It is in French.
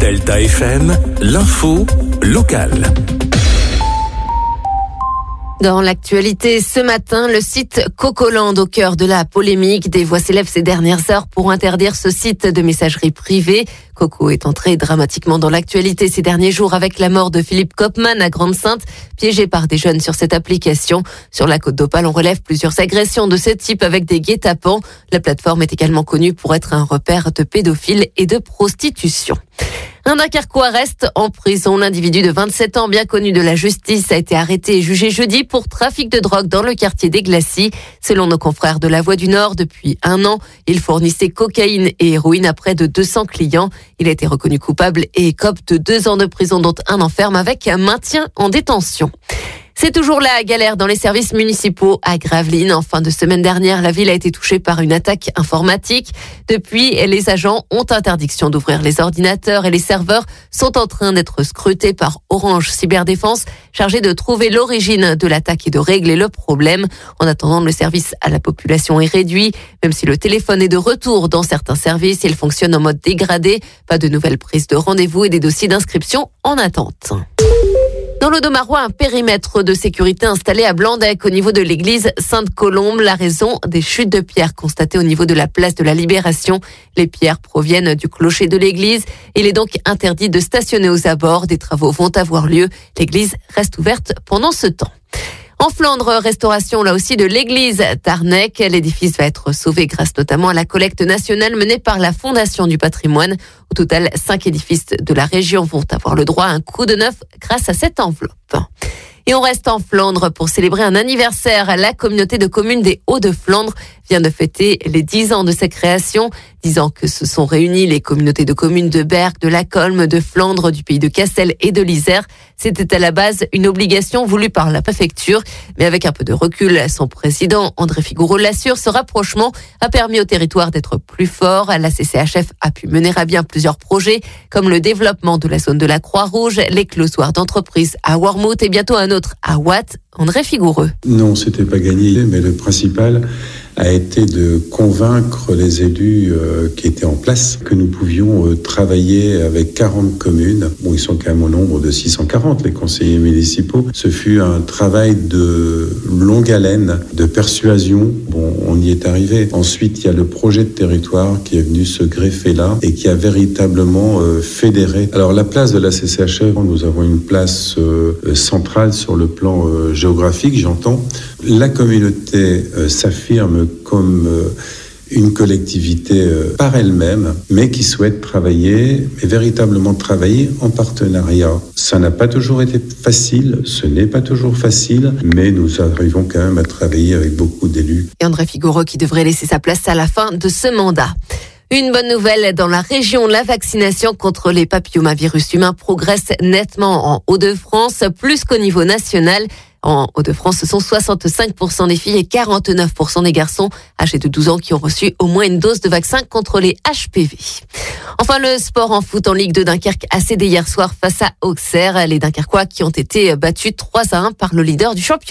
Delta FM, l'info locale. Dans l'actualité ce matin, le site Cocoland au cœur de la polémique. Des voix s'élèvent ces dernières heures pour interdire ce site de messagerie privée. Coco est entré dramatiquement dans l'actualité ces derniers jours avec la mort de Philippe Kopman à Grande-Synthe, piégé par des jeunes sur cette application. Sur la Côte d'Opale, on relève plusieurs agressions de ce type avec des guet-apens. La plateforme est également connue pour être un repère de pédophiles et de prostitution. Un Dunkerquois reste en prison. L'individu de 27 ans, bien connu de la justice, a été arrêté et jugé jeudi pour trafic de drogue dans le quartier des Glacis. Selon nos confrères de La Voix du Nord, depuis 1 an, il fournissait cocaïne et héroïne à près de 200 clients. Il a été reconnu coupable et écope de 2 ans de prison, dont 1 an ferme avec un maintien en détention. C'est toujours la galère dans les services municipaux à Gravelines. En fin de semaine dernière, la ville a été touchée par une attaque informatique. Depuis, les agents ont interdiction d'ouvrir les ordinateurs et les serveurs sont en train d'être scrutés par Orange Cyberdéfense, chargé de trouver l'origine de l'attaque et de régler le problème. En attendant, le service à la population est réduit. Même si le téléphone est de retour dans certains services, il fonctionne en mode dégradé. Pas de nouvelles prises de rendez-vous et des dossiers d'inscription en attente. Dans l'Audomarois, un périmètre de sécurité installé à Blandec au niveau de l'église Sainte-Colombe. La raison des chutes de pierres constatées au niveau de la place de la Libération. Les pierres proviennent du clocher de l'église. Il est donc interdit de stationner aux abords. Des travaux vont avoir lieu. L'église reste ouverte pendant ce temps. En Flandre, restauration là aussi de l'église d'Arnec. L'édifice va être sauvé grâce notamment à la collecte nationale menée par la Fondation du patrimoine. Au total, 5 édifices de la région vont avoir le droit à un coup de neuf grâce à cette enveloppe. Et on reste en Flandre pour célébrer un anniversaire. La communauté de communes des Hauts-de-Flandre vient de fêter les 10 ans de sa création. 10 ans que se sont réunies les communautés de communes de Berck, de Lacolme, de Flandre, du pays de Cassel et de l'Isère. C'était à la base une obligation voulue par la préfecture. Mais avec un peu de recul, son président, André Figoureau, l'assure, ce rapprochement a permis au territoire d'être plus fort. La CCHF a pu mener à bien plusieurs projets, comme le développement de la zone de la Croix-Rouge, l'éclosoir d'entreprise à Wormhout et bientôt un autre à Watt. André Figoureau. Non, c'était pas gagné, mais le principal a été de convaincre les élus qui étaient en place que nous pouvions travailler avec 40 communes. Bon, ils sont quand même au nombre de 640, les conseillers municipaux. Ce fut un travail de longue haleine, de persuasion. Bon, on y est arrivé. Ensuite, il y a le projet de territoire qui est venu se greffer là et qui a véritablement fédéré. Alors, la place de la CCHF, nous avons une place centrale sur le plan géographique, j'entends. La communauté s'affirme comme une collectivité par elle-même, mais qui souhaite travailler, mais véritablement travailler en partenariat. Ça n'a pas toujours été facile, ce n'est pas toujours facile, mais nous arrivons quand même à travailler avec beaucoup d'élus. Et André Figoureau qui devrait laisser sa place à la fin de ce mandat. Une bonne nouvelle dans la région, la vaccination contre les papillomavirus humains progresse nettement en Hauts-de-France, plus qu'au niveau national. En Hauts-de-France, ce sont 65% des filles et 49% des garçons âgés de 12 ans qui ont reçu au moins une dose de vaccin contre les HPV. Enfin, le sport en foot en Ligue 2, Dunkerque a cédé hier soir face à Auxerre. Les Dunkerquois qui ont été battus 3-1 par le leader du championnat.